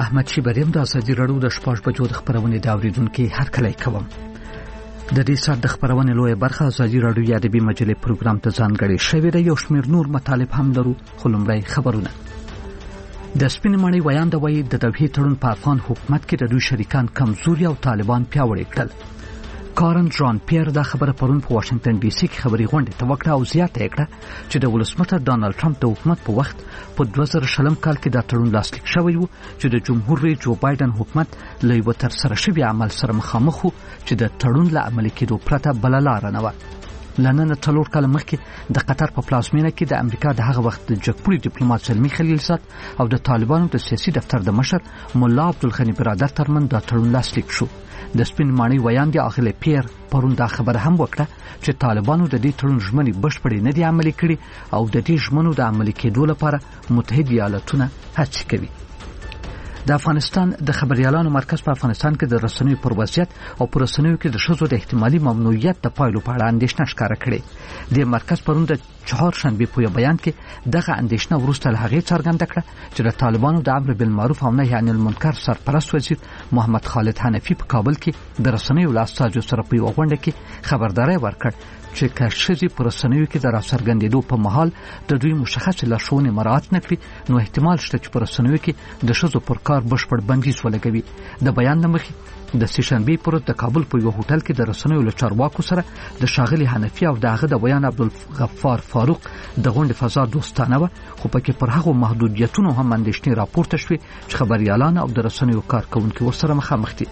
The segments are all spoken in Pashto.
احمد شیبریم د ازادي راډیو د شپږ بجو د خبرونې د اوریدونکو هرکلی کوم. د دې سات د خبرونې لویه برخه ازادي راډیو یا ادبي مجلې پروګرام ته ځانګړې شوې ده. یو شمېر نور مطالب هم لرو، خو لومړی خبرونه. د سپینې ماڼۍ ویاند وایي د دوحې تړون په افغان حکومت کې د دوی شریکان کمزوري او طالبان پیاوړي کړل. کارن جان پیر دا خبره پرون په واشنگټن ډي سي کې خبري غونډه ته وکړه او زیاته کړه چې د ولسمشر ډانلډ ټرمپ د حکومت په وخت په 2000 کال کې دا تړون لاسلیک شوی و چې د جمهور رئیس جو بایدن حکومت له یو تر سره شوی عمل سره مخامخ و چې د تړون له عملي کېدو پرته بل لار نه و. لنن 4 کال مخکې د قطر په پلازمینه کې د امریکا د هغه وخت د جګپوړي ډیپلوماټ سلمی خلیلزاد او د طالبانو د سیاسي دفتر د مشر مولا عبدالغنی برادر ترمن دا تړون لاسلیک شو. د سپین ماڼۍ ویاند اخیل پیر پرون دا خبره هم وکړه چې طالبانو د دې تړون ژمنې بشپړې نه دي عملي کړي او د دې ژمنو د عملي کېدو لپاره متحد ایالاتونه هڅې کوي. د افغانستان د خبريالانو مرکز په افغانستان کې د رسنیو پر وضعیت او پر رسنیو کې د ښځو د احتمالي ممنوعیت د پایلو په اړه اندېښنه ښکاره کړې. د مرکز پرون د چهارشنبه په بیان کې دغه اندېښنه وروسته له هغې څرګنده کړه چې د طالبانو د امر بالمعروف او نهي عن المنکر سرپرست وزیر محمد خالد حنفي په کابل کې د رسنیو له استازو سره په یوه غونډه کې خبرداری ورکړ چې که ښځې په رسنیو کې د راڅرګندېدو په مهال د دوی مشخص لارښوونې مراعات نه کړي نو احتمال شته چې په رسنیو کې د ښځو پر کار بشپړ بندیز ولګوي. د بیان له مخې د سهشنبې پر ورځ د کابل په یو هوټل کې د رسنیو له چارواکو سره د ښاغلي حنفي او دغه د بیان عبدالغفار فاروق د غونډې فضا دوستانه وه، خو پکې پر هغو محدودیتونو هم اندېښنې راپورته شوې چې خبریالان او د رسنیو کارکونکي ورسره مخامخ دي.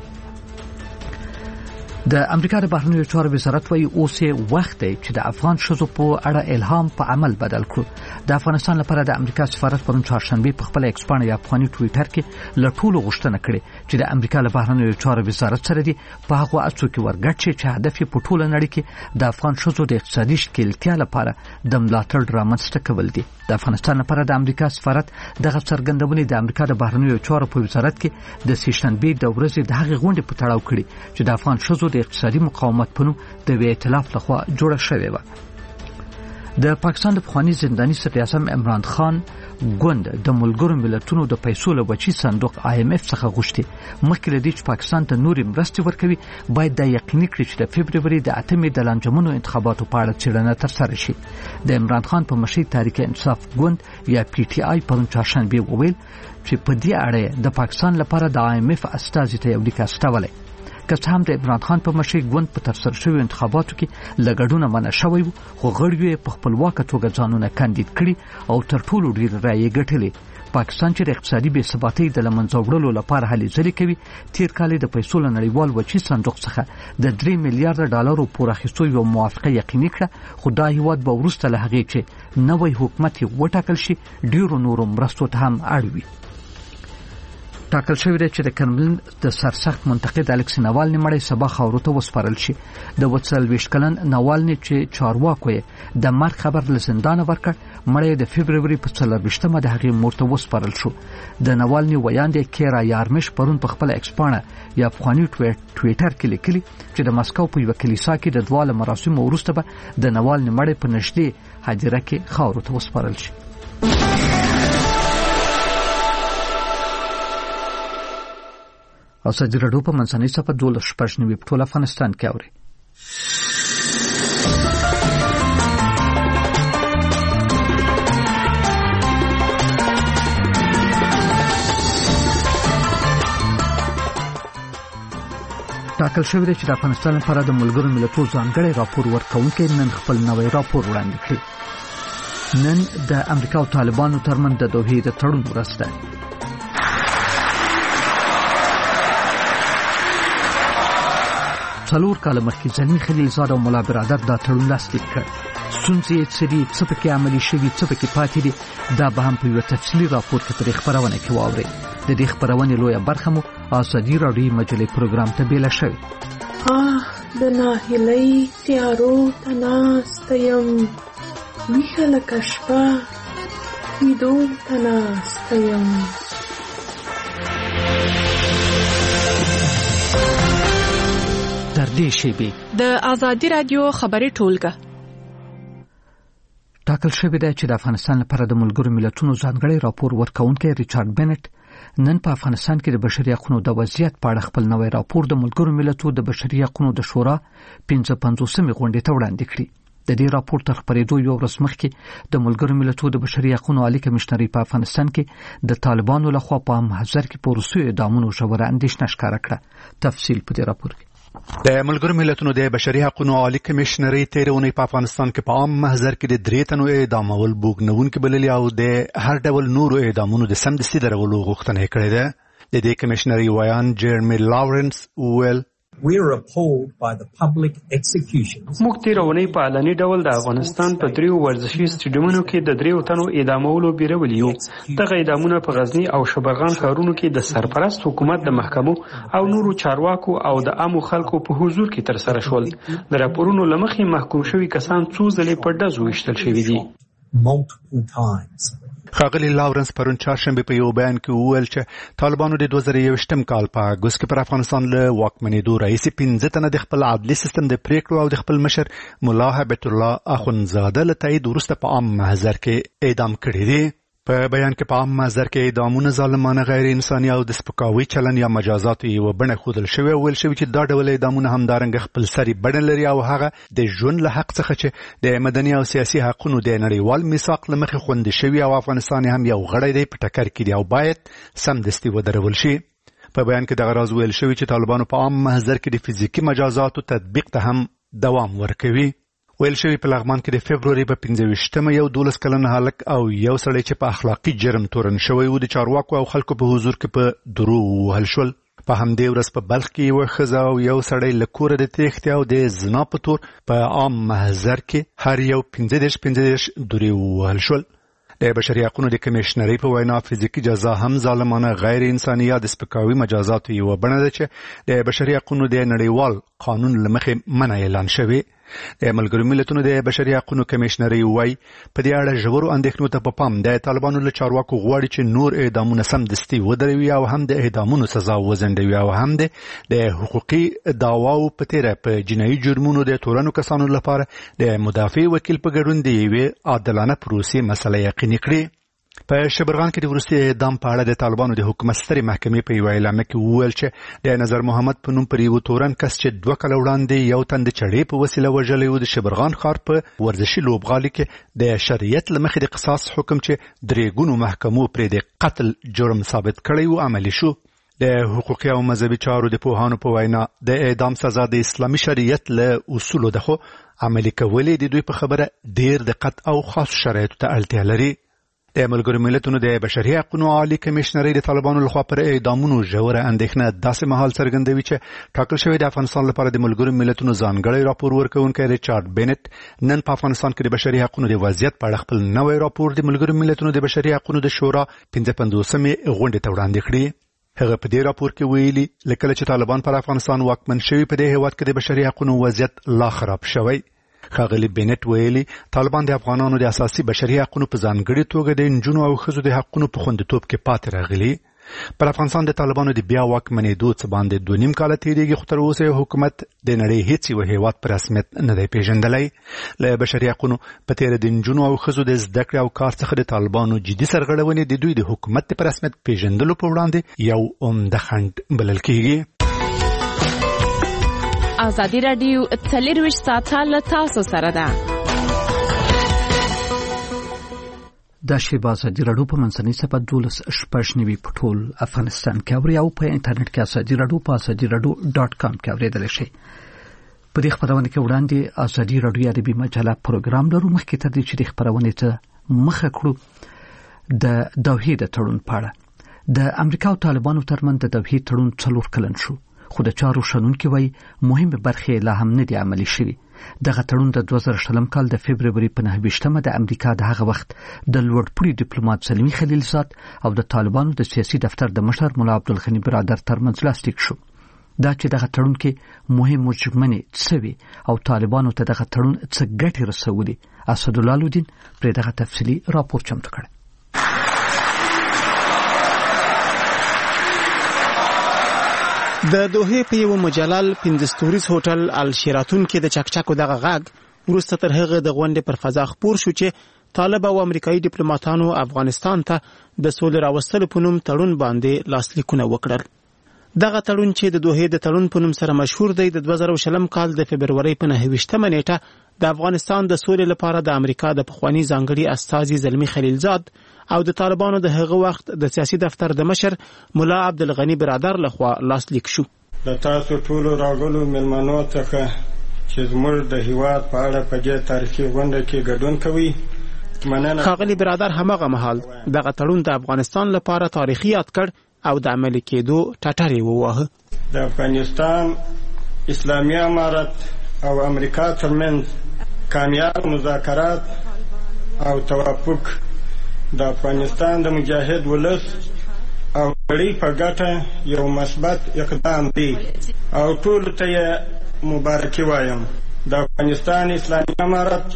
د امریکا د بهرنیو چارو وزارت وايي اوس وخت دی چې د افغان ښځو په اړه الهام په عمل بدل کړو. د افغانستان لپاره د امریکا سفارت پرون چهارشنبه په خپل ایکس باندې یا افغاني ټویټر کې له ټولو غوښتنه کړې چې د امریکا د بهرنیو چارو وزارت سره دی په هغه اڅو کې ورګډ چې هدف په ټوله نړۍ کې د افغان ښځو د اقتصادي ښکېلتیا لپاره د ملاتړ رامنځته کول دي. د افغانستان لپاره د امریکا سفارت دغه څرګندونې د امریکا د بهرنیو چارو په وزارت کې د سهشنبه د ورځې د هغې غونډې په تړاو کړي چې د افغان ښځو د اقتصادي مقاومت په نوم د ائتلاف لخوا جوړه شوې و. د پاکستان د پخوانی زنداني صدر اعظم عمران خان ګوند د ملګرو ملتونو د پیسو له بچي صندوق IMF څخه غوښتي مخکې له دې چې پاکستان ته نورې مرستې ورکوي باید دا یقیني کړي چې د فبروري د 8مې د لانجمنو انتخاباتو په اړه څېړنه ترسره شي. د عمران خان په مشرۍ تحریک انصاف ګوند یا PTI پرون چهارشنبه وویل چې په دې اړه د پاکستان لپاره د IMF استازي ته یو لیک استولی. که څه هم د عمران خان په مشرۍ ګوند په ترسره شویو انتخاباتو کې لګډونه منع شوی و، خو غړیو یې په خپلواکه توګه ځانونه کاندید کړي او تر ټولو ډېر رایې ګټلې. پاکستان چې د اقتصادي بې ثباتۍ د له منځه وړلو لپاره هلې ځلې کوي، تېر کال د پیسو له نړیوال وچې صندوق څخه د 3 میلیارډ ډالرو پور اخیستو یوه موافقه یقیني کړه، خو دا هیواد به وروسته له هغې چې نوی حکومت یې وټاکل شي ډېرو نورو مرستو ته هم اړ وي. ټاکل شوی دی چې د کرملین د سرسخت منتقد الکسی ناوالني مړی سبا خاورو ته وسپارل شي. د 24 کلن ناوالني چې چارواکو یې د مرګ خبر له زندانه ورکړ مړی د فبروري په 24مه د هغې مور ته وسپارل شو. د ناوالني ویاند کیرا یارمش پرون په خپل ایکس باندې یا افغاني ټویټر کې لیکلي چې د مسکو په یو کلیسا کې د دواله مراسمو وروسته به د ناوالني مړی په نږدې حجره کې خاورو ته وسپارل شي. ازادي راډیو په منځنۍ صفحه 12 په ټول افغانستان کې اوري. ټاکل شوی دی چې د افغانستان لپاره د ملګرو ملتونو ځانګړی راپور ورکوونکی نن خپل نوی راپور وړاندې کړي. نن د امریکا او طالبانو ترمنځ د دوحې د تړون ورځ ده. څلور کاله مخکې زلمی خلیلزاد او مولا برادر دا تړون لاسلیک کړ. ستونزې څه دي، څه پکې عملي شوي، څه پکې پاتې دي، دا به هم په یوه تفصیلي راپور کې په دې خپرونه کې واورئ. د دې خپرونې لویه برخه مو ازادي راډیو مجلې پروګرام ته بیله شوې. د ناهیلۍ تیارو ته ناسته یم، ویښه لکه شپه ویدو ته ناسته یم. تر دې شیبې د ازادي راډیو خبري ټولګه ټاکل شوی دی چې د افغانستان لپاره د ملګرو ملتونو ځانګړی راپور ورکوونکی ریچارډ بنټ نن په افغانستان کې د بشري حقوقو د وضعیت په اړه خپل نوې راپور د ملګرو ملتونو د بشري حقوقو د شورا 55مې غونډې ته وړاندې کړی. د دې راپور تر خبرېدو یو ورځ مخکې د ملګرو ملتونو د بشري حقوقو عالی کمشنري په افغانستان کې د طالبانو لخوا په محضر کې پروسو اعدامونو ژوره اندېښنه ښکاره کړه. تفصیل په دې راپور کې. د ملګرو ملتونو د بشري حقوقو عالی کمشنري تیرونې په افغانستان کې په عام محضر کې د 3 تنو اعدامول بوګنونکو بللي او د هر ډول نورو اعدامونو د سمدستي درولو غوښتنه کړې ده. د دې کمشنري ویان جيرمي لاورنس ویل We are appalled by the public executions. موږ تیرونې په علني ډول د افغانستان په 3 ورزشي سټیډیومونو کې د 3 تنو اعدامولو بیرولي یو. دغه اعدامونه په غزنی او شبرغان ښارونو کې د سرپرست حکومت د محکمو او نورو چارواکو او د عامو خلکو په حضور کې تر سره شول. د راپورونو لمخې محکوم شوي کسان څو ځلې په ډزو وشتل شوي دي. Multiple times. خاغلی لاورنس پرون چهارشنبه په یو بیان کې وویل چې طالبانو د 2021م کال په اګوست کې پر افغانستان له واکمنېدو راهیسې 15 تنه د خپل عدلي سیستم د پریکړو او د خپل مشر ملا هیبت الله اخونزاده له تایید وروسته په عام محضر کې اعدام کړي دي. په بیان کې په عام محضر کې اعدامونه ظالمانه غیر انساني او د سپکاوي چلن یا مجازات یو بڼه ښودل شوی او ویل شوی چې دا ډول اعدامونه همدارنګه خپل سری بڼه لري او هغه د ژوند له حق څخه چې د مدني او سیاسي حقوقو د نړیوال میثاق له مخې خوندي شوی او افغانستان هم یو غړی دی په ټکر کې دی او باید سمدستي ودرول شي. په بیان کې دغه راز ویل شوی چې طالبانو په عام محضر کې د فزیکی مجازاتو تطبیق ته هم دوام ورکوي. ویل شوی په لغمان کې د فبروري په 15مه یو 12 کلن هلک او یو سړی چې په اخلاقی جرم تورن شوی و د چارواکو او خلکو په حضور کې په درو وهل شول. په همدې ورځ په بلخ کې یو ښځه او یو سړی له کوره د تېښتې او د زنا په تور په عام محضر کې هر یو 15 درې وهل شول. د بشري حقوقو د کمشنري په وینا فزیکی جزا هم ظالمانه غیر انساني یا د سپکاوي مجازات یو بڼه ده چې د بشري حقوقو د نړیوال قانون لمخې منع اعلان شوی. د ملګرو ملتونو د بشري حقوقو کمشنري وایي په دې اړه ژورو اندېښنو ته په پام د طالبانو له چارواکو غواړي چې نور اعدامونه سمدستي ودروي او هم د اعدامونو سزا وزندوي او هم د حقوقي دعواو په تیره په جنایي جرمونو د تورنو کسانو لپاره د مدافع وکیل په ګډون د یوې عادلانه پروسې مسله یقیني کړي. په شبرغان کې د وروستي اعدام په اړه د طالبانو د حکومت سترې محکمې په یو اعلامیه کې وویل چې د نظر محمد په نوم پر یو تورن کس چې 2 کاله وړاندې یو تن د چړې په وسیله وژلی و د شبرغان ښار په ورزشي لوبغالي کې د شریعت له مخې د قصاص حکم چې 3 ګونو محکمو پرې د قتل جرم ثابت کړی و عملي شو. د حقوقي او مذهبي چارو د پوهانو په وینا د اعدام سزا د اسلامي شریعت له اصولو ده خو عملي کولې د دوی په خبره ډیر دقت او خاص شرایطو ته اړتیا لري. د ملګرو ملتونو د بشري حقوقو عالی کمشنري د طالبانو لخوا پر اعدامونو ژوره اندېښنه داسې مهال څرګندوي چې ټاکل شوی د افغانستان لپاره د ملګرو ملتونو ځانګړی راپور ورکوونکی ریچارډ بینټ نن په افغانستان کې د بشري حقوقو د وضعیت په اړه خپل نوې راپور د ملګرو ملتونو د بشري حقوقو د شورا 55مې غونډې ته وړاندې کړی. هغه په دې راپور کې ویلي لکه چې طالبان پر افغانستان واکمن شوي په دې هیواد کې د بشري حقوقو وضعیت لا خراب شوی. خاغلی بینټ ویلي طالبان د افغانانو د اساسي بشري حقوقو په ځانګړي توګه د نجونو او ښځو د حقوقو په خوندیتوب کې پاتې راغلي. پر افغانستان د طالبانو د بیا واکمنېدو څخه باندې 2.5 کاله تیریږي خو تر اوسه حکومت د نړۍ هیڅ یو هیواد په رسمیت نه دی پیژندلی. له بشري حقوقو په تیر د نجونو او ښځو د زده کړې او کار څخه د طالبانو جدي سرغړونې د دوی د حکومت په رسمیت پیژندلو په وړاندې یو عمده خنډ بلل کیږي. ازادي رادیو 24 ساعته له تاسو سره ده. د شیبه ازادي رادیو په منځنۍ صفحه 12 په ټول افغانستان کې اوري او په انټرنیټ کې ازادي رادیو په azadiradio.com کې اوریدل شي. په دې خبرونه کې وړاندې ازادي رادیو عربي مجله پروګرام لرو. مخکې تر دې چې د خبرونه ته مخه کړو د توحید تړون پاړه د امریکا او طالبانو ترمنځ د توحید تړون 4 کلن شو خو د چارو شنونکو وایي مهمه برخه لا هم نه دی عملي شوی. دغه تړون د 2000 کال د فبروري په 9مه د امریکا د هغه وخت د لوړپوړي ډیپلوماټ سلمی خلیلزاد او د طالبانو د سیاسي دفتر د مشر مولا عبدالغنی برادر ترمنځ لاسلیک شو. دا چې دغه تړون کې مهم مجمنې څوي او طالبانو ته دغه تړون څه ګټه رسولي. اسدالله لودین پر دغه تفصیلی راپور چمتو کړ. د دوحې په یو مجلل 5 ستوریز هوټل الشیراتون کې د چکچکو دغه غاګ ورسته تر هغه د غونډې پر فضا خبر شو چې طالب او امریکایي ډیپلوماټانو افغانستان ته د سولې راوستلو په نوم تړون باندې لاسلیکونه وکړل. دغه تړون چې د دوحې د تړون په نوم سره مشهور دی د 2020 کال د فبرवरी په 29مه نیټه د افغانستان د سولې لپاره د امریکا د پخوانی ځانګړي استازي زلمی خلیلزاد او د طالبانو د هغه وخت د سیاسي دفتر د مشر مولا عبدالغنی برادر لخوا لاسلیک شو. د تاسو ټولو راغلو مېلمنو څخه چې زموږ د هیواد په اړه په دې تاریخي غونډه کې ګډون کوي مننه. ښاغلي برادر هماغه مهال دغه تړون د افغانستان لپاره تاریخي یاد کړ او د عملي کېدو ټټرې وواهه. د افغانستان اسلامي امارت او امریکا ترمنځ کامیاب مذاکرات او توافق د افغانستان د مجاهد ولس او نړۍ په ګټه یو مثبت اقدام دی او ټولو ته یې مبارکي وایم. د افغانستان اسلامي امارت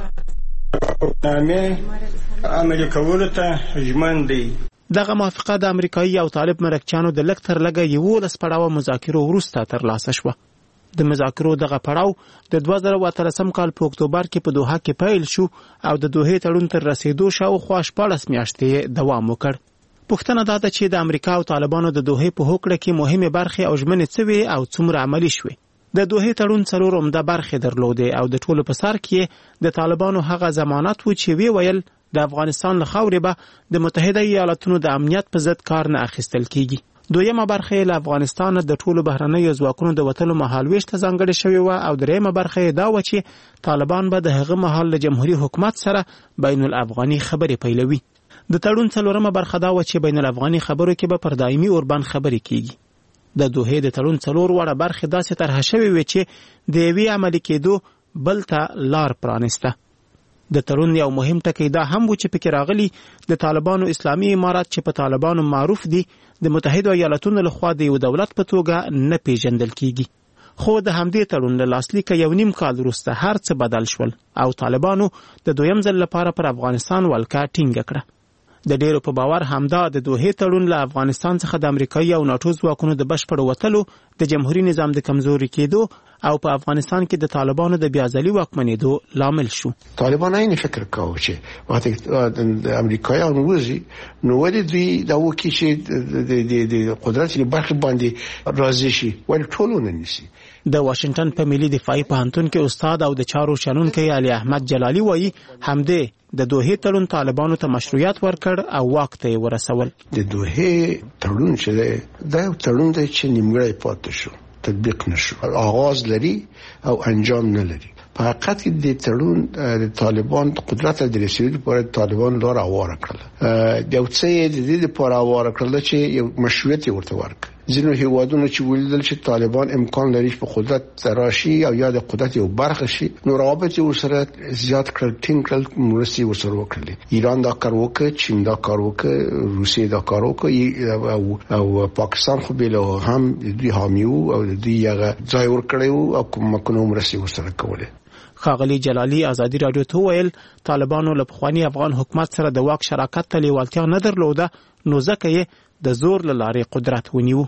توافقنامې عملي کولو ته ژمن دی. دغه موافقه د امریکایي او طالب مرکچیانو د لږ تر لږه 11 پړاوه مذاکرو وروسته ترلاسه شوه. د مذاکرو دغه پړاو د 2013 کال په اکتوبر کې په دوحه کې پیل شو او د دوحې تړون تر رسیدو شاوخوا 14 میاشتې دوام وکړ. پوښتنه دا ده چې د امریکا او طالبانو د دوحې په هوکړه کې مهمه برخې او ژمنې څه وې او څومره عملي شوې. د دوحې تړون 4 عمده برخې درلودې او د ټولو په سر کې د طالبانو هغه ضمانت و چې وی ویل د افغانستان له خاورې به د متحده ایالاتونو د امنیت په ضد کار نه اخیستل کیږي. دویمه برخه له افغانستان د ټولو بهرنیو ځواکونو د وتلو مهالويش ته ځانګړې شوې و او دریمه برخه دا و چې طالبان به د هغه مهال له جمهوریت حکومت سره بین الافغاني خبرې پیلوي. د تړون څلورمه برخه دا و چې بین الافغاني خبرو کې به پر دایمي اوربان خبرې کیږي. د دوحې د تړون څلور وړه برخه داسې طرح شوې و چې د یوې عملي کېدو بل ته لار پرانسته. د تړون یو مهم ټکی دا هم و چې پکې راغلي د طالبانو اسلامي امارات چې په طالبانو معروف دي د متحده ایالاتونو لخوا د یو دولت په توګه نه پیژندل کیږي. خو د همدې تړون له لاسلیکه 1.5 کال وروسته هر څه بدل شول او طالبانو د دویم ځل لپاره پر افغانستان ولکه ټینګه کړه. د ډیرو په باور همدا د دوحې تړون له افغانستان څخه د امریکایي او ناتو ځواکونو د بشپړ وتلو د جمهوریت نظام د کمزوري کېدو او په افغانستان کې د طالبانو د بیازلي واکمنېدو لامل شو. طالبان این فکر کاوه چې وقتی د امریکایان وځي نو ولې دوی دا وکړي چې د قدرت برخه باندې راضي شي ول ټولو نه نشي. د واشنگټن په ملي دفاعي پوهنتون کې استاد او د چارو شنونکي علي احمد جلالي وایي همدې د دوحې تړون طالبانو ته مشروعیت ورکړ او واک ته ورسول. د دوحې تړون چې دا یو تړون دی چې نیمګړی پاتې شو، تطبیق نشو، آغاز لري او انجام نه لري. په حقیقت کې د تړون د طالبان قدرت د رسیدو لپاره طالبان لار اواره کړل. د یو څه د دې لپاره اواره کړل چې یو مشروعیت ورته ورکړي. ځینو هیوادونو چې ولیدل چې طالبان امکان لري په قدرت راشي او یا د قدرت یو برخه شي نو روابط ورسره زیات کړل، ټینګ کړل، مرستې ورسره وکړي. ایران دا کار وکړ، چین دا کار وکړ، روسیه دا کار وکړ او پاکستان خو به له هم دوی حامیو او دوی هغه ځای ورکړیو او کومه مرستې ورسره کوله. ښاغلي جلالي ازادي رادیو ته ویل طالبانو له پخوانی افغان حکومت سره د واک شراکت ته لیوالتیا نه درلوده نو ځکه یې د زور له لارې قدرت ونیو.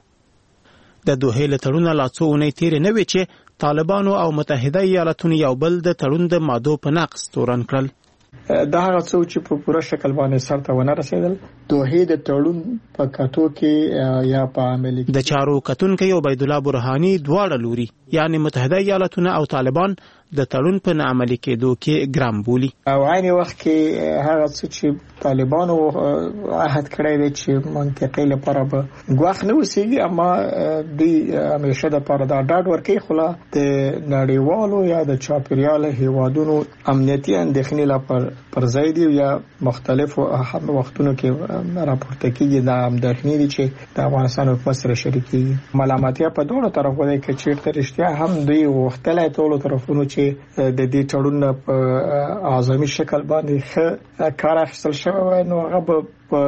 د دوحې له تړونه لا څو اونۍ تېرې نه وې چې طالبانو او متحده ایالاتونو یو بل د تړون د مادو په نقض تورن کړل. دا هغه څه چې په پوره شکل باندې سرته ونه رسیدل. دوحې د تړون په کتو کې یا په عملي د چارو کتونکو عبید الله برهانی دواړه لوري یعنی متحده ایالاتونه او طالبان د تړون په عملي کېدو کې ګرام بولی. او عین وخت کې هغه څه چې طالبانو عهد کړی دی چې منطقې لپاره به ګواښ نه وسیږي، اما دوی همیشه د لپاره دا ډاډ ورکوي خو د نړیوالو یا د چاپیریال هیوادونو امنیتي اندېښنې لپاره پر ځای دی یا مختلفو وختونو کې راپورته کېږي د اندېښنې دي چې د افغانستان حکومت سره شریکېږي. ملامتیا په دوه طرفو دی چې چیرته رښتیا هم دوی غوښتلی ټولو طرفونو چې د دې تړون په اعظمي شکل باندې ښه کار اخیستل شوی وای نو هغه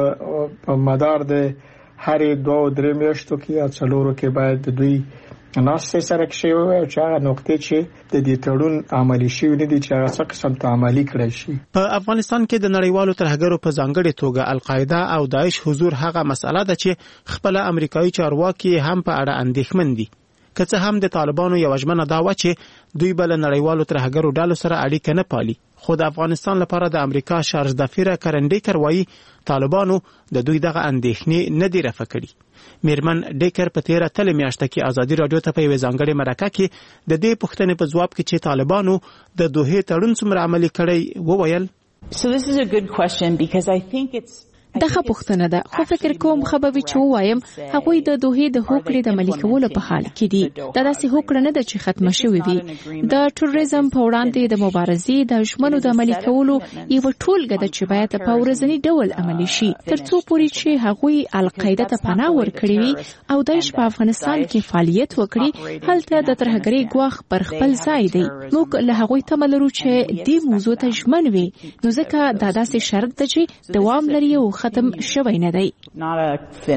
په مدار د هرې 2-3 میاشتو کې یا 4 کې باید دوی ناسې سره کې شوی وای چې هغه نقطې چې د دې تړون عملي شوی نه دي چې هغه څه قسم ته عملي کړی شي. په افغانستان کې د نړیوالو ترهګرو په ځانګړې توګه القاعده او داعش حضور هغه مسله ده چې خپل امریکایي چارواکي هم په اړه اندېښمن دي. که څه هم د طالبانو یو ژمنه دا و چې دوی بل نړیوالو ترهګرو ډلو سره اړیکه نه پالي خو د افغانستان لپاره د امریکا شارج دافیره کرنډیکر وایي طالبانو د دوی دغه اندېښنې نه دي رفع کړي. میرمن ډیکر په تیره تلې میاشته کې ازادي راډیو ته په یوه ځانګړې مرکه کې د دې پوښتنې په ځواب کې چې طالبانو د دوحې تړون څومره عملي کړی وویل. So this is a good question because I think it's دغه پوښتنه ده خو فکر کوم خبري چې وایم هغوی د دوحې د هوکړې د عملي کولو په حال کې دي. دا داسې هوکړه نه ده چې ختمه شوې وي. د ټوریزم په وړاندې د مبارزې د ژمنو د عملي کولو یو ټولګه ده چې باید په ورځني ډول عملي شي ترڅو پورې چې هغوی القاعده ته پناه ورکړي وي او داعش په افغانستان کې فعالیت وکړي. هلته د ترهګرۍ ګواښ پر خپل ځای دی. موږ له هغوی تمه لرو چې دې موضوع ته ژمن وي نو ځکه دا داسې شرط ده چې دوام لري او ختم شوی نه دی. دا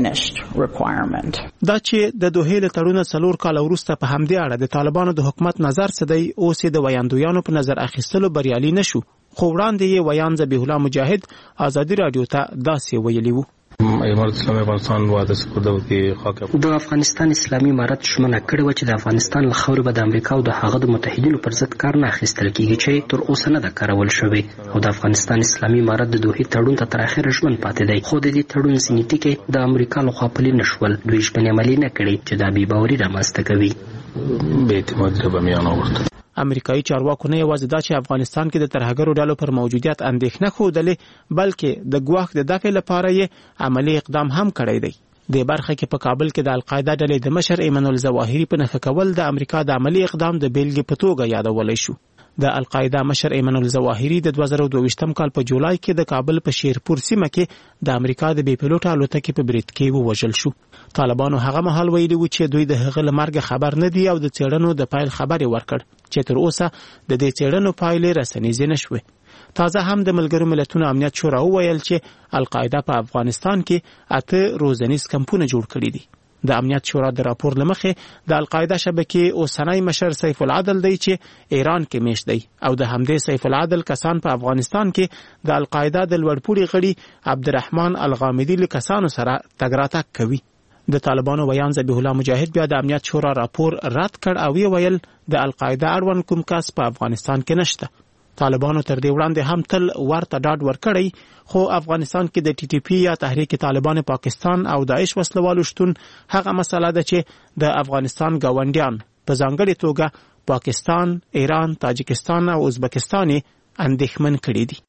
چې د دوحې له تړونه 4 کال وروسته په همدې اړه د طالبانو د حکومت نظر څه دی اوس د ویاندویانو په نظر اخیستلو بریالي نشو. خو وړاندې یې ویان ذبیح الله مجاهد ازادي راډیو ته داسې ویلي وو. امارت اسلامي افغانستان واده سپرده وکړي خاک د افغانستان اسلامي امارت شمنه کړې و چې د افغانستان له خاورې به د امریکا او د هغه د متحدینو پر ضد کار نه اخیستل کیږي چې تر اوسه نه ده کارول شوی او د افغانستان اسلامي امارت د دوحې تړون ته تر اخره ژمن پاتې دی. خو د دې تړون ځینې ټکي د امریکا لخوا پلي نشول. دوی ژمنې عملي نه کړې چې دا بې باوري رامنځته کوي. بې اعتمادي به میان آورد. امریکایي چارواکو نه یوازې دا چې افغانستان کې د ترهګرو ډلو پر موجودیت اندېښنه ښودلې بلکې د ګواښ د دفع لپاره یې عملی اقدام هم کړی دی. د برخه کې په کابل کې د القاعده ډلې د مشر ایمن الظواهري په نفي کول د امریکا د عملی اقدام د بیلګې په توګه یادولی شو. د القاعده مشر ایمن الظواهري د 2022 کال په جولای کې د کابل په شیرپور سیمه کې د امریکا د بې پیلوټ الوتکې په برید کې ووژل شو. طالبانو هغه مهال ویلي و چې دوی د هغه له مرګ خبر نه دي او د څېړنو د پایل خبرې ورکړ چې تر اوسه د دې څېړنو پایلې رسنیزې نشوي. تازه هم د ملګرو ملتونو امنیت شورا وویل چې القاعده په افغانستان کې 8 روزنیز کمپونه جوړ کړي دي. د امنیت شورا د راپور لمخې د القاعده شبکې اوسنی مشر سیف العدل دی چې ایران کې میشت دی او د همدې سیف العدل کسان په افغانستان کې د القاعده د لوړپوړي غړي عبدالرحمن الغامدي له کسانو سره تګ راتګ کوي. د طالبانو ویان ذبیح الله مجاهد بیا د امنیت شورا راپور رد کړ او ویل د القاعده اړوند کوم کس په افغانستان کې نشته. طالبانو تر دې وړاندې هم تل ورته ډاډ ورکړی خو افغانستان کې د ټي ټي پی یا تحریک طالبان پاکستان او داعش وسلوالو شتون هغه مسله ده چې د افغانستان ګاونډیان په ځانګړې توګه پاکستان، ایران، تاجکستان او ازبکستان اندېښمن کړي دي.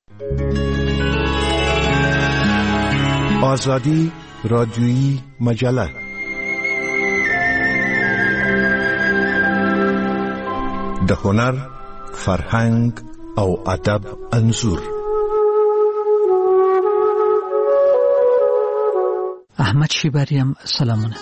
آزادی رادیویی مجله د هنر، فرهنګ او ادب انځور. احمد شیباریم سلامونه.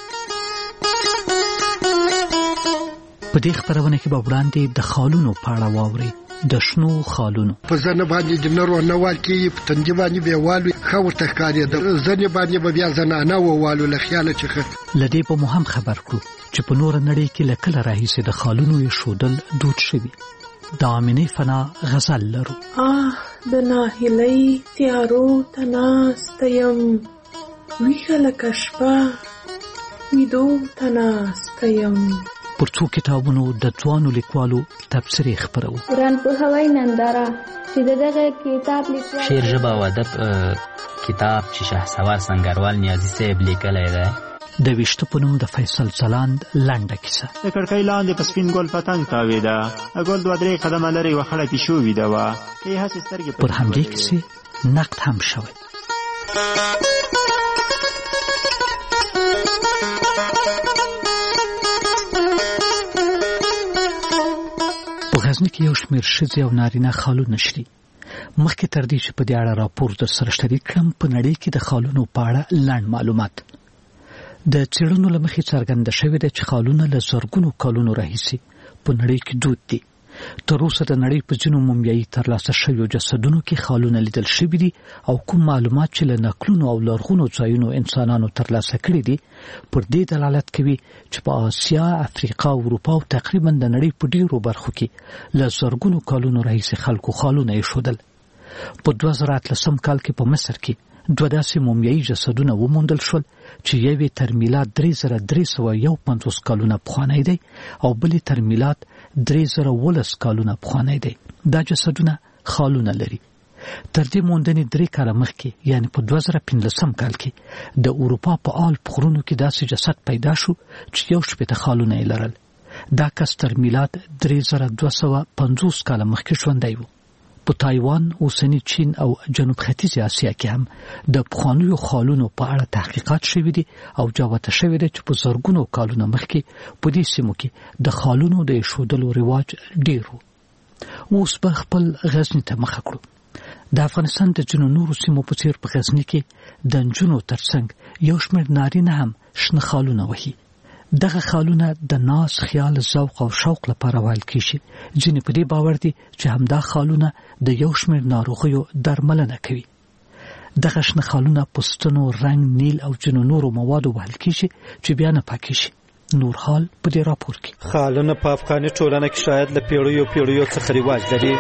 په دې خبرونه کې به وړاندې د خالونو په اړه واوري. د شنو خالونو په ځنه باندې د نرو نوال کې په تندې باندې به والو خو تخکاري د ځنه باندې به بیا زنانه والو له خیال چې لدی په مهم خبر کړو چې په نور نړۍ کې لکه راهیسه د خالونو یې شودل دود شوی. د امینه فنا غزل لرو. د ناهیلۍ تیارو تناستیم ویښه لکه شپه ویدو تناستیم. پر څو کتابونو د ځوانو لیکوالو تبصرې خبرو. قرآن په هوای ننداره چې دغه کتاب لیکوال شعر ژبه او ادب کتاب چې شهسوار سنگروال نیازی صاحب لیکلی دی. د 20 په نوم د فیصل ځلاند لنډه کیسه. د کړکۍ لاندې په سپین ګل پتنګ تاویده، ګل 2-3 قدمه لرې وخړه پیشو ویده وه، کې هسې سترګې پر همدې کیسې نقد هم شوی. په غزني کې یو شمېر ښځې او نارینه خالونه شري. مخکې تر دې چې په دې اړه راپور درسره شریک کړم په نړۍ کې د خالونو په اړه لنډ معلومات. د څېړنو له مخې څرګنده شوې ده چې خالونه له زرګونو کلونو راهیسې په نړۍ کې دود دي. تر اوسه د نړۍ په ځینو مومیایي ترلاسه شویو جسدونو کې خالونه لیدل شوي دي او کوم معلومات چې له نقلونو او لرغونو ځایونو انسانانو ترلاسه کړي دي پر دې دلالت کوي چې په آسیا، افریقا او اروپا او تقریبا د نړۍ په ډیرو برخو کې له زرګونو کلونو راهیسې خلکو خالونه ایښودل. په 2013 کال کې په مصر کې 2 داسې مومیایي جسدونه وموندل شول چې یوې تر میلاد 3351 کلونه پخوانی دی او بلې تر میلاد 3012 کلونه پخوانی دی. دا جسدونه خالونه لري. تر دې موندنې 3 کاله مخکې یعنی په 2015 کال کې د اروپا په آل پخرونو کې داسې جسد پیدا شو چې 18 خالونه یې لرل. دا کس تر میلاد 3250 کاله مخکې ژوندی و. په تایوان، اوسنی چین او جنوب ختیځ اسیا کې هم د پخوانیو خالونو په اړه تحقیقات شوي دي او جوته شوي دي چې په زرګونو کالونو مخکې په دې سیمو کې د خالونو د ایښودلو رواج ډیر و. اوس به خپل غزني ته مخه کړو. د افغانستان د ځینو نورو سیمو په څیر په غزني کې د نجونو ترڅنګ یو شمېر نارینه هم شنه خالونه وهي. دغه خالونه د ناز، خیال، ذوق او شوق لپاره ویل کیږي. ځینې په دې باور دي چې همدا خالونه د یو شمېر ناروغیو درملنه کوي. دغه شنه خالونه پوستونو، رنګ، نیل او ځینو نورو موادو وهل کیږي چې بیا نه پاکیږي. نور حال په دې راپور کې. خالونه په افغاني ټولنه کې شاید له پیړیو څخه رواج لري.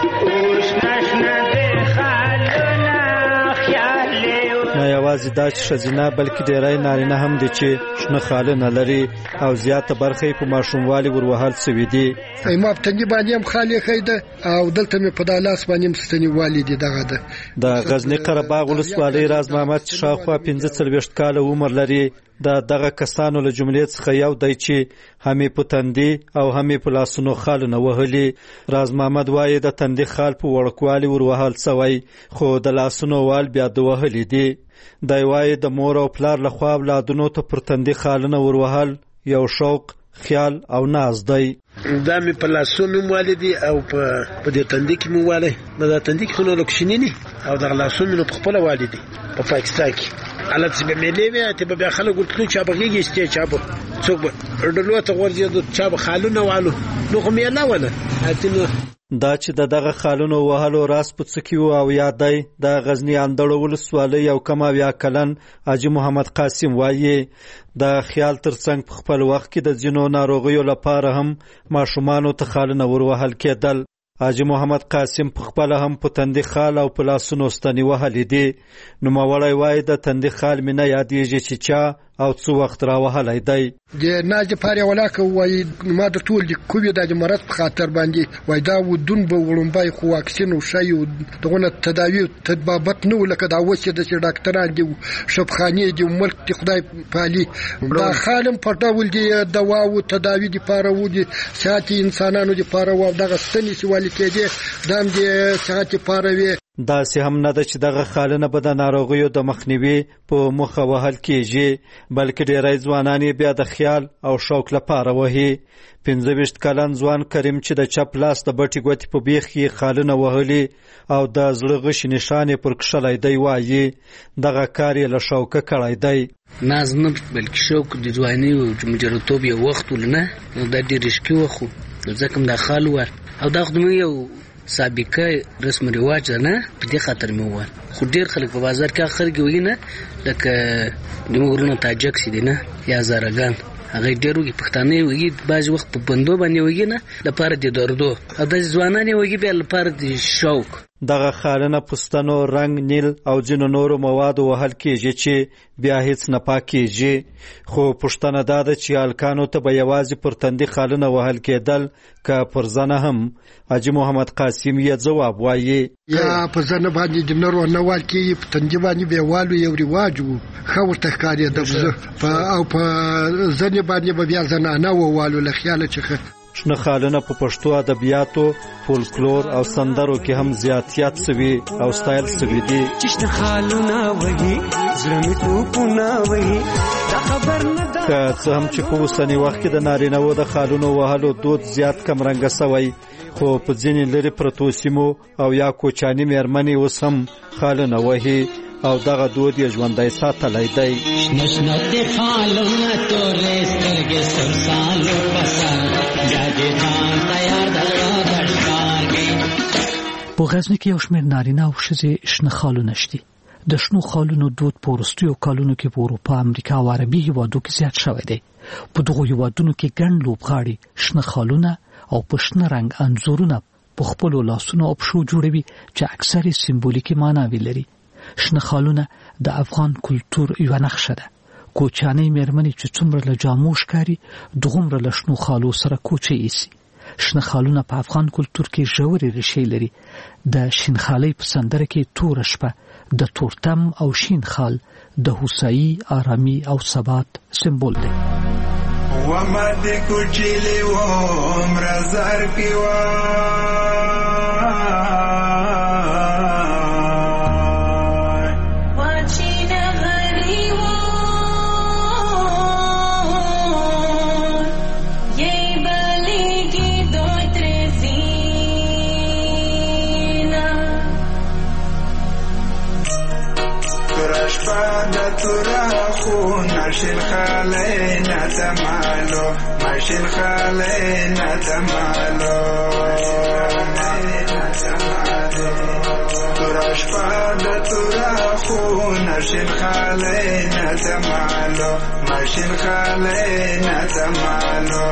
نه یوازې دا چې ښځینه بلکې ډېری نارینه هم دي چې شنه خالونه لري او زیاته برخه یې په ماشوموالي وروهل سوي دي. ما په تندي باندې هم خالي خیده او دلته مې په دالاس باندې هم ستنی والي دي. دغه ده د غزني قرهباغ ولسوالۍ راز محمد چې شاوخوا 45 کاله عمر لري. دغه کسانو له جملې څخه یو دی چې همې په تندي او همې په لاسونو خالونه وهلي. راز محمد وایي د تندي خال په وړوکوالي وروهل سوی خو د لاسونو وال بیا د وهلي دي. دی وایي د مور او پلار لخوا اولادونو ته پر تندي خالونه وروهل یو شوق، خیال او ناز دی. دا مې په لاسونو والدي او په دې تندي کې مو والي. دا تندي کې نو لکشنینی او د لاسونو په خپل والدي په پاکستان کې حالت چې ملي وي ته به خلک ورته چې بغيږي چې چا به څوک ورډلو ته ورځي د چا به خالونه والو نو خو مې نه ونه اته. دا چې دغه خالونو وهلو راس په څکیو او یادای د غزنی اندړو ولسوالۍ او کما بیا کلن حاجی محمد قاسم وایي د خیال ترڅنګ په خپل وخت کې د ځینو ناروغیو لپاره هم ماشومان ته خالونه وروهل کېدل. حاجی محمد قاسم په خپل هم په تندي خال او په لاسونو ستنی وهلې دي. نو مولای وای د تندي خال مې نه یادېږي چې چا او څو وخت را وهلای دی. د ناج پاره ولاکه وای ما د ټول د کووډ د مرض په خاطر باندې وای دا ودون به وړمبای خو واکسین او شای دغه تداوی تطبیقات نو لکه دا وڅ د ډاکټران دی شفخانه دی ملک د خدای پالي دا خالم په ډول دی دوا او تداوی دی پاره و دي ساتي انسانانو دی پاره و دغه ستنې سوال کېږي دام دی ساتي پاره وي. دا سه هم نه ده چې دغه خالونه به د ناروغیو د مخنیوي په مخه وهل کېږي بلکې ډېری ځوانان بیا د خیال او شوق لپاره وهي. 15 کلن ځوان کریم چې د چپ لاس د بټي ګوتې په بیخ کې خالونه وهلي او د زړه غشي نشانې پر کښلای دی وایي دغه کار یې له شوقه کړی دی. ناز نه بلکې شوق د ځواني او مجرتوب یو وخت ولنه د دې رشکي وخو ځکه د خال ور او دا خدمت یو سابقه رسم رواج نه په دې خاطر مې وویل. خو ډیر خلک په بازار کې اخر کې وایي نه لکه د مغرونو تاجک سي نه یا زارګان هغه ډیرو کې پښتانه وایي بعض وخت په بندو باندې وایي نه لپاره د دردو او د ځوانانه وایي به لپاره د شوق. دغه خالونه پستانو، رنگ، نیل او ځینو نورو موادو وهل کېږي چې بیا هیڅ نه پاکېږي. خو پښتنه دا ده چې هلکانو ته به یوازې پر تندي خالونه وهل کېدل که پر زنه هم. حاجی محمد قاسم یې ځواب وایي یا په زنه باندې د نرو نوال کې په تندي باندې به والو یو رواج وو خو ته ښکاري د او په زنه باندې به بیا زنانه ووالو له خیال چې شنه خالونه په پښتو ادبیاتو، فولکلور او سندرو کې هم زیاتیات سوي او ستایل سوي دي. شنه خالونه وهي زړه مې ټوپونه وهي دا خبر نه ده که څه هم چې په اوسني وخت کې د نارینه‌وو د خالونو وهلو دود زیات کمرنګه سوی خو په ځینې لرې پرتو سیمو او یا کوچاني مېرمنې اوس هم خالونه وهي او دغه دود یې ژوندی ساتلی دی. نشنت خالونه تورې سترګې سرسالو پسر جاګې ځان تیار دغړګي. په غزني کې یو شمېر نارینه او ښځې شنه خالونه شته. د شنو خالونو دود په وروستیو کلونو کې په اروپا، امریکا او عربي هیوادو کې زیات شوی دی. په دغو هیوادونو کې ګڼ لوبغاړي شنه خالونه او په شنه رنګ انځورونه په خپلو لاسونو او پښو جوړوي چې اکثر سمبولیکي معناوې لري. شنه خالونه د افغان کلتور یوه نقشه ده. کوچانۍ مېرمنې چې څومره له جامو ښکاري دغومره له شنو خالو سره کوچې ایسي. شنه خالونه په افغان کلتور کې ژورې ریښې لري. د شینخالۍ په سندره کې تور شپه، د تورتم او شین خال د هوسايي، آرامي او ثبات سمبول دی. وما دې کوچلې و مرزار کې و ماشین خاله نتمالو ماشین خاله نتمالو تراش پاد ترا خو ماشین خاله نتمالو ماشین خاله نتمالو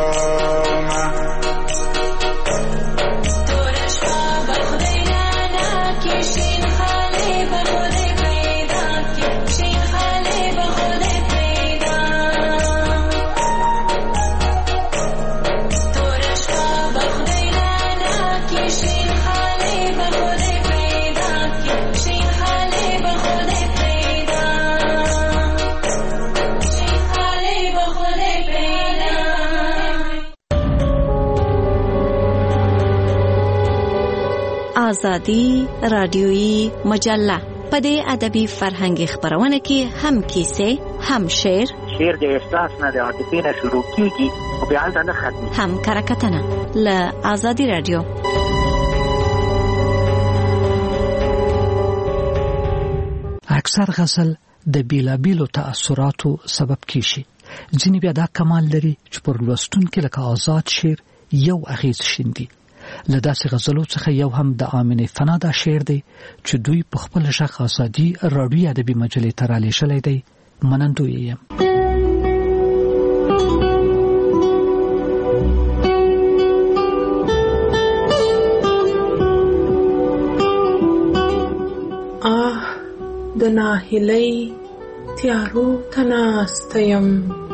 آزادی رادیویی مجله په دې ادبي فرهنګي خبرونه کې هم کیسې، هم شعر د احساس نه د عاطفې نه شروع کیږي او بیا هلته نه ختمي، هم کرکټنه له آزادی رادیو. اکثر غزل د بیلابیلو تأثیراتو سبب کیږي. ځینې بیا دا کمال لري چې پر لوستونکو لکه آزاد شعر یو اغیز شیندي. له داسې غزلو څخه یو هم د آمنه فنا دا شعر دی چې دوی په خپل ژغ آزادي راډیو ادبي مجلې ته رالیږلی دی. منندوی یم. د ناهیلۍ تیارو ته ناسته یم،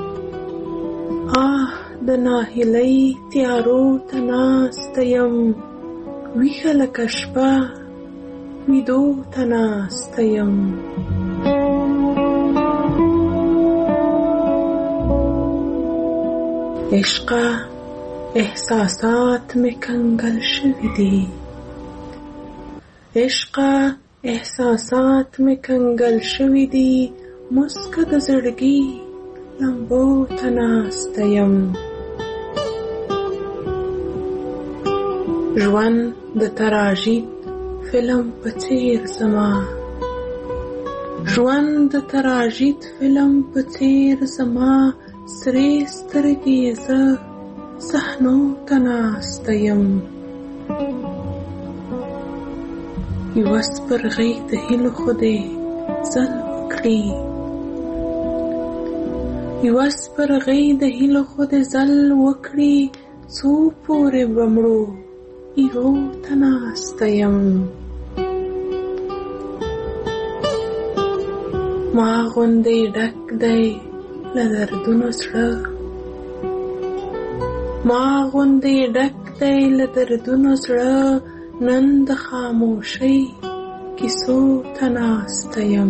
د ناهیلۍ تیارو ته ناسته یم، ویښه لکه شپه ویدو ته ناسته یم. عشقه احساسات می کنګل شوي دي، عشقه احساسات می کنګل شوي دي، مسکه د زړګي لمبو ته ناسته یم. ژوند د تراژید فلم په څیر زما، ژوند د تراژید فلم په څیر زما، سرې سترګې زه صحنو ته ناسته یم. یوه سپرغۍ د هیلو خدای ځل وکړي، یوه سپرغۍ د هیلو خدای ځل وکړي، څو پورې به مړو ایرو ته ناسته یم. ما غوندې ډک دی له دردونو زړه، ما غوندې ډک دی له دردونو زړه، نن د خاموشۍ کیسو ته ناسته یم.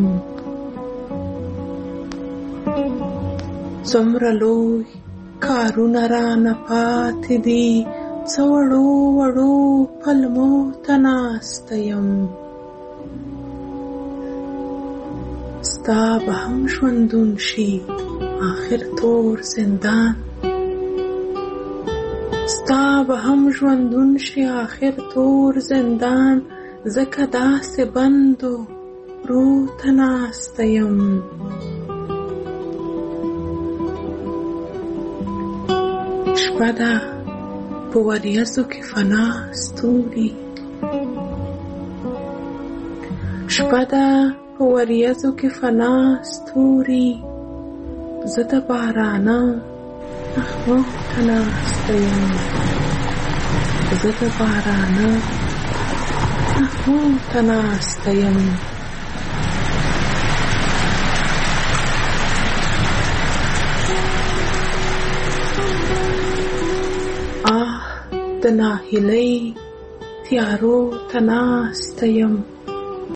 څومره لوی کارونه رانه پاتې دي، څه وړو وړو پلمو ته ناسته یم. ستا به هم ژوندون شي آخر تور زندان، ستا به هم ژوندون شي آخر تور زندان، ځکه داسې بندو رو ته ناسته یم. شپه ده په وریځو کې فنا ستوري، شپه ده په وریځو کې فنا ستوري، زه د بارانه نغمو ته ناسته یم، زه د بارانه نغمو ته ناسته یم. د ناهیلۍ تیارو ته ناسته یم